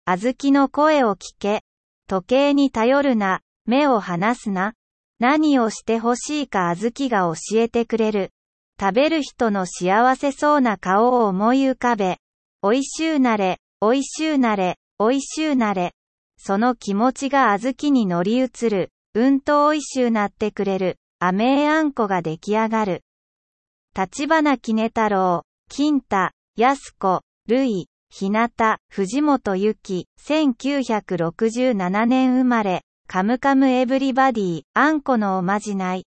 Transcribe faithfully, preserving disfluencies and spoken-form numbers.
あずきの声を聞け。時計に頼るな。目を離すな。何をしてほしいかあずきが教えてくれる。食べる人の幸せそうな顔を思い浮かべ。おいしゅうなれ、おいしゅうなれ、おいしゅうなれ。その気持ちがあずきに乗り移る。うんとおいしゅうなってくれる。甘えあんこが出来上がる。立花杵太郎、金太、安子、るい、ひなた、藤本由紀、せんきゅうひゃくろくじゅうななねん生まれ、カムカムエブリバディ、あんこのおまじない。